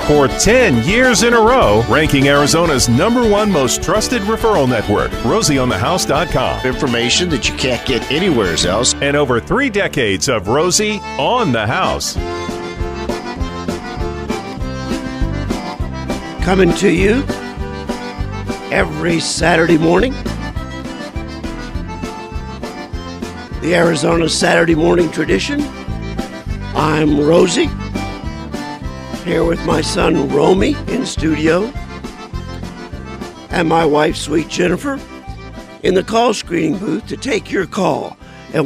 for 10 years in a row, ranking Arizona's #1 most trusted referral network, RosieOnTheHouse.com. Information that you can't get anywhere else. And over 3 decades of Rosie on the House. Coming to you every Saturday morning. The Arizona Saturday morning tradition. I'm Rosie, here with my son Romy in studio, and my wife, sweet Jennifer, in the call screening booth to take your call at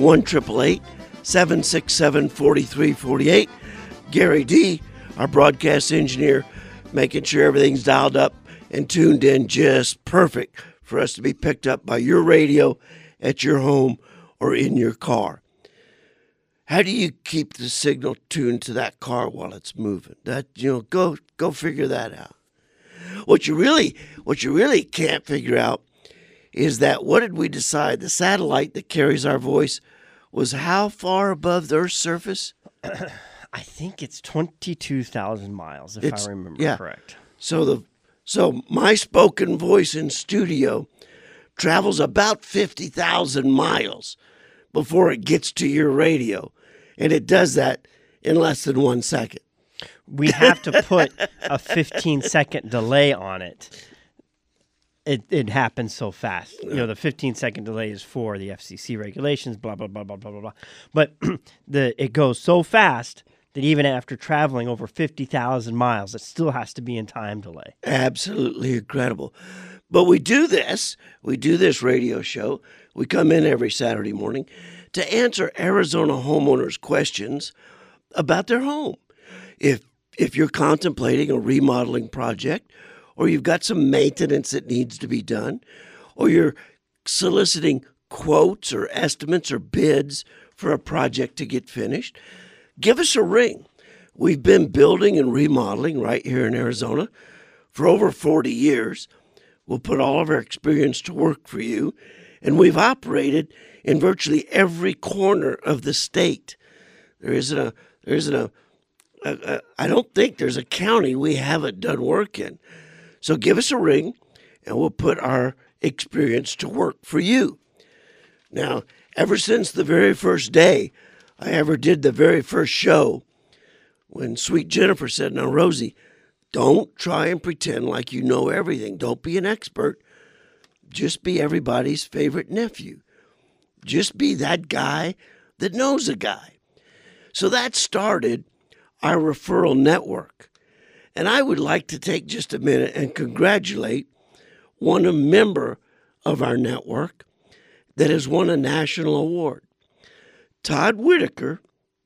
1-888-767-4348. Gary D., our broadcast engineer, making sure everything's dialed up and tuned in just perfect for us to be picked up by your radio at your home or in your car. How do you keep the signal tuned to that car while it's moving? Go figure that out. What you really can't figure out is that, what did we decide? The satellite that carries our voice was how far above the Earth's surface? I think it's 22,000 miles, if I remember correct. So my spoken voice in studio travels about 50,000 miles before it gets to your radio, and it does that in less than 1 second. We have to put a 15-second delay on it. It happens so fast. The 15-second delay is for the FCC regulations, blah, blah, blah, blah, blah, blah, blah. But it goes so fast that even after traveling over 50,000 miles, it still has to be in time delay. Absolutely incredible. But we do this radio show. We come in every Saturday morning to answer Arizona homeowners' questions about their home. If you're contemplating a remodeling project, or you've got some maintenance that needs to be done, or you're soliciting quotes or estimates or bids for a project to get finished, give us a ring. We've been building and remodeling right here in Arizona for over 40 years. We'll put all of our experience to work for you, and we've operated in virtually every corner of the state. I don't think there's a county we haven't done work in. So give us a ring, and we'll put our experience to work for you. Now, ever since the very first day I ever did the very first show, when sweet Jennifer said, "Now, Rosie, don't try and pretend like you know everything. Don't be an expert. Just be everybody's favorite nephew. Just be that guy that knows a guy." So that started our referral network. And I would like to take just a minute and congratulate a member of our network that has won a national award. Todd Whitaker,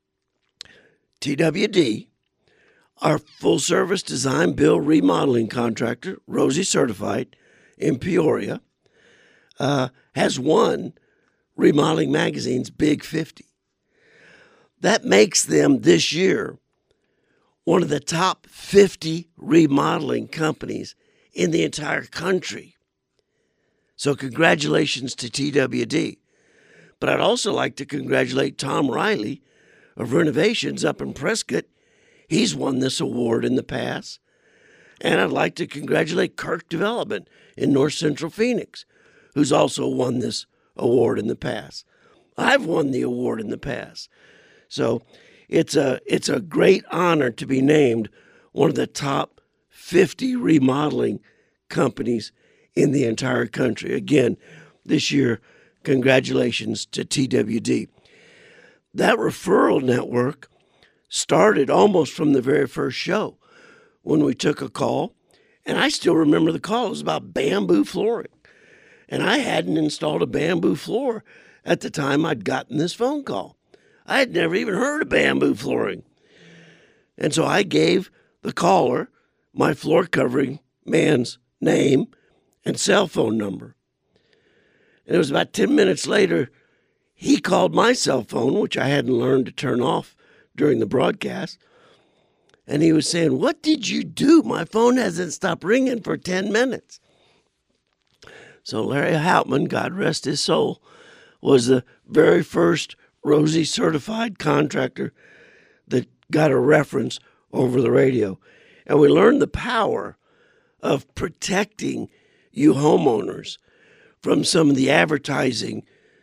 TWD, our full-service design, build, remodeling contractor, Rosie Certified in Peoria, has won Remodeling Magazine's Big 50. That makes them this year one of the top 50 remodeling companies in the entire country. So congratulations to TWD. But I'd also like to congratulate Tom Riley of Renovations up in Prescott. He's won this award in the past. And I'd like to congratulate Kirk Development in North Central Phoenix, who's also won this award in the past. I've won the award in the past. So it's a great honor to be named one of the top 50 remodeling companies in the entire country. Again, this year, congratulations to TWD. That referral network started almost from the very first show when we took a call, and I still remember the call. It was about bamboo flooring, and I hadn't installed a bamboo floor at the time I'd gotten this phone call. I had never even heard of bamboo flooring. And so I gave the caller my floor covering man's name and cell phone number. And it was about 10 minutes later, he called my cell phone, which I hadn't learned to turn off during the broadcast. And he was saying, "What did you do? My phone hasn't stopped ringing for 10 minutes. So Larry Houtman, God rest his soul, was the very first Rosie certified contractor that got a reference over the radio. And we learned the power of protecting you homeowners from some of the advertising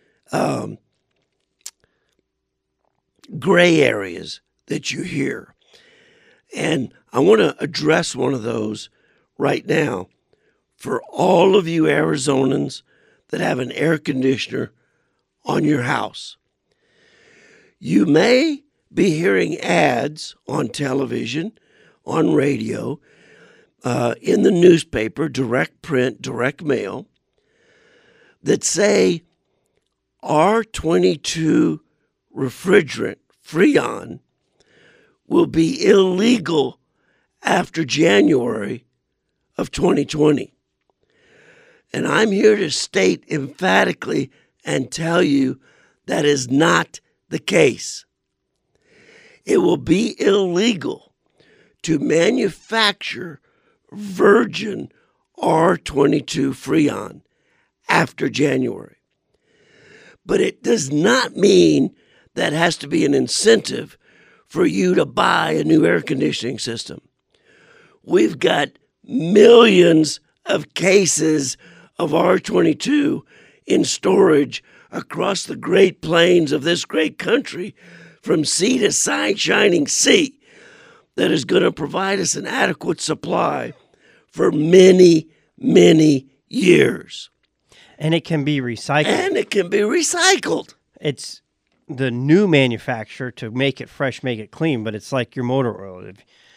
gray areas that you hear. And I want to address one of those right now for all of you Arizonans that have an air conditioner on your house. You may be hearing ads on television, on radio, in the newspaper, direct print, direct mail, that say R22 refrigerant, Freon, will be illegal after January of 2020. And I'm here to state emphatically and tell you that is not the case. It will be illegal to manufacture virgin R22 Freon after January. But it does not mean that has to be an incentive for you to buy a new air conditioning system. We've got millions of cases of R22 in storage across the Great Plains of this great country, from sea to shining sea, that is going to provide us an adequate supply for many, many years. And it can be recycled. It's the new manufacturer to make it fresh, make it clean, but it's like your motor oil.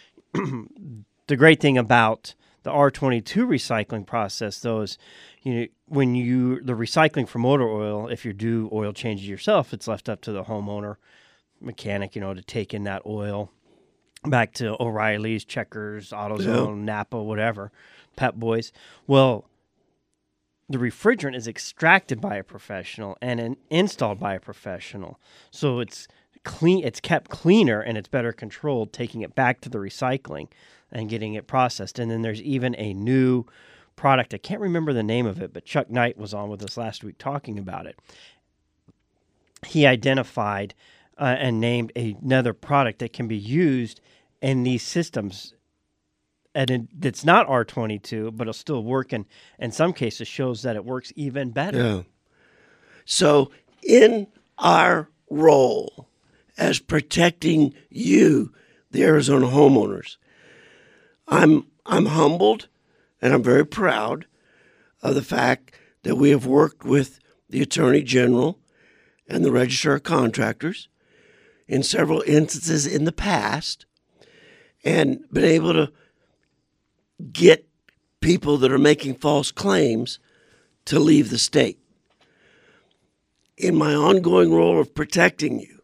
The great thing about the R22 recycling process, though, is when the recycling for motor oil, if you do oil changes yourself, it's left up to the homeowner mechanic, to take in that oil back to O'Reilly's, Checkers, AutoZone, Napa, whatever, Pep Boys. Well, the refrigerant is extracted by a professional and installed by a professional. So it's clean, it's kept cleaner, and it's better controlled, taking it back to the recycling and getting it processed. And then there's even a new product. I can't remember the name of it, but Chuck Knight was on with us last week talking about it. He identified and named another product that can be used in these systems. And it's not R22, but it'll still work, and in some cases shows that it works even better. Yeah. So in our role as protecting you, the Arizona homeowners, I'm humbled and I'm very proud of the fact that we have worked with the Attorney General and the Registrar of Contractors in several instances in the past and been able to get people that are making false claims to leave the state. In my ongoing role of protecting you,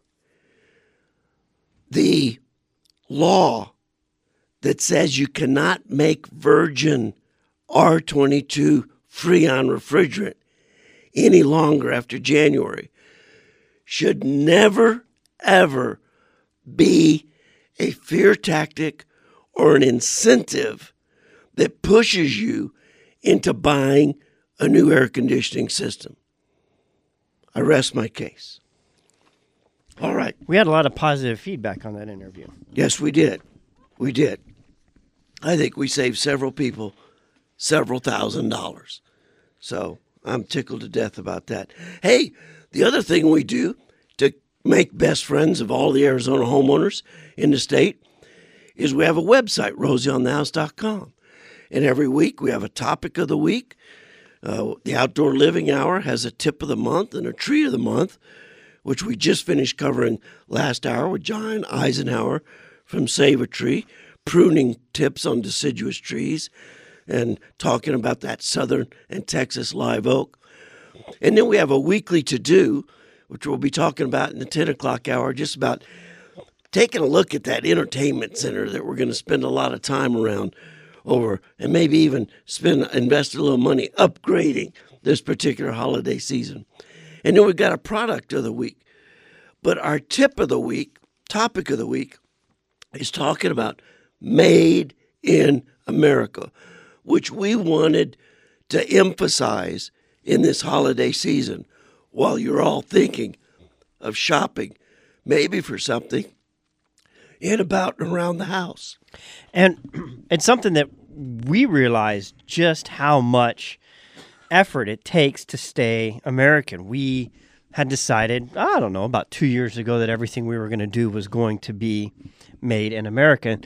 the law that says you cannot make virgin R22 Freon refrigerant any longer after January should never, ever be a fear tactic or an incentive that pushes you into buying a new air conditioning system. I rest my case. All right. We had a lot of positive feedback on that interview. Yes, we did. We did. I think we saved several people several $1,000s. So I'm tickled to death about that. Hey, the other thing we do to make best friends of all the Arizona homeowners in the state is we have a website, rosieonthehouse.com. And every week we have a topic of the week. The Outdoor Living Hour has a tip of the month and a tree of the month, which we just finished covering last hour with John Eisenhower from Save a Tree, pruning tips on deciduous trees and talking about that southern and Texas live oak. And then we have a weekly to-do, which we'll be talking about in the 10 o'clock hour, just about taking a look at that entertainment center that we're going to spend a lot of time around over, and maybe even invest a little money upgrading this particular holiday season. And then we've got a product of the week. But our tip of the week, topic of the week, is talking about Made in America, which we wanted to emphasize in this holiday season while you're all thinking of shopping, maybe for something in, about, and around the house. And It's something that we realized just how much effort it takes to stay American. We had decided, I don't know, about 2 years ago that everything we were going to do was going to be made in America.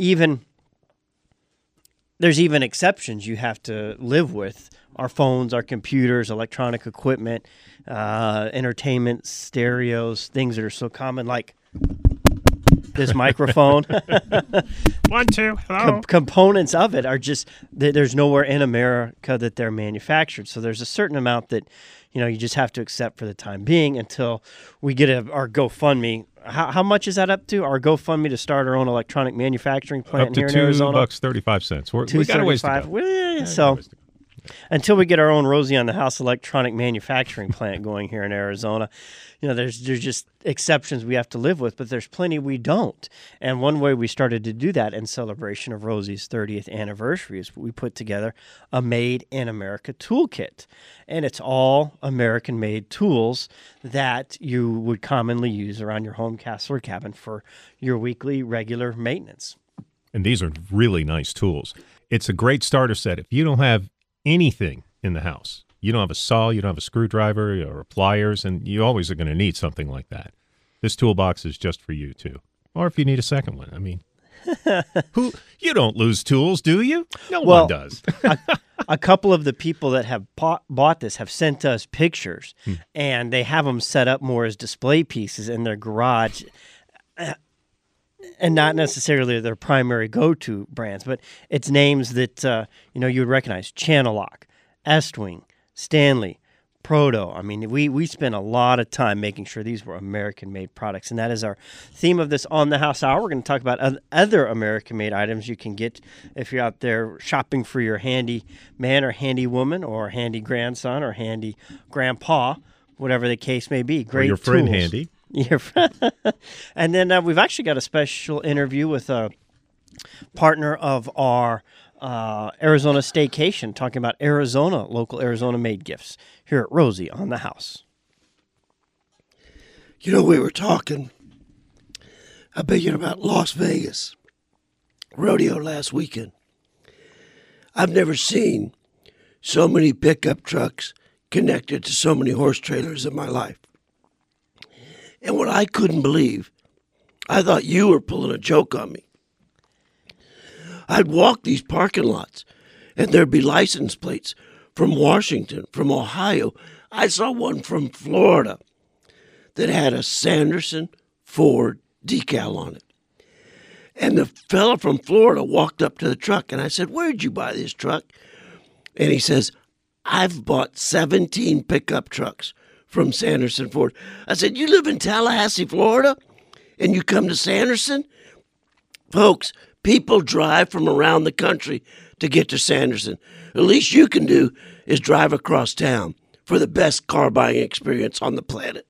There's even exceptions you have to live with. Our phones, our computers, electronic equipment, entertainment, stereos, things that are so common, like this microphone. 1, 2, hello. Components of it are just, there's nowhere in America that they're manufactured. So there's a certain amount that, you just have to accept for the time being until we get our GoFundMe. How much is that up to? Our GoFundMe to start our own electronic manufacturing plant here in Arizona? Up to $2.35. We got a ways to go. Well, so until we get our own Rosie on the House electronic manufacturing plant going here in Arizona, there's just exceptions we have to live with, but there's plenty we don't. And one way we started to do that in celebration of Rosie's 30th anniversary is we put together a Made in America toolkit. And it's all American-made tools that you would commonly use around your home, castle, or cabin for your weekly regular maintenance. And these are really nice tools. It's a great starter set. If you don't have anything in the house, you don't have a saw, you don't have a screwdriver or pliers, and you always are going to need something like that. This toolbox is just for you, too. Or if you need a second one. I mean, you don't lose tools, do you? No one does. A couple of the people that have bought this have sent us pictures, and they have them set up more as display pieces in their garage, and not necessarily their primary go-to brands, but it's names that you would recognize: Channellock, Estwing, Stanley, Proto. I mean, we spent a lot of time making sure these were American-made products, and that is our theme of this On the House Hour. We're going to talk about other American-made items you can get if you're out there shopping for your handy man or handy woman or handy grandson or handy grandpa, whatever the case may be. Great or your tools. Friend handy. And then we've actually got a special interview with a partner of our Arizona Staycation, talking about local Arizona-made gifts here at Rosie on the House. We were talking about Las Vegas rodeo last weekend. I've never seen so many pickup trucks connected to so many horse trailers in my life. And what I couldn't believe, I thought you were pulling a joke on me. I'd walk these parking lots, and there'd be license plates from Washington, from Ohio. I saw one from Florida that had a Sanderson Ford decal on it. And the fella from Florida walked up to the truck, and I said, "Where'd you buy this truck?" And he says, "I've bought 17 pickup trucks from Sanderson Ford." I said, "You live in Tallahassee, Florida, and you come to Sanderson?" Folks, people drive from around the country to get to Sanderson. The least you can do is drive across town for the best car buying experience on the planet.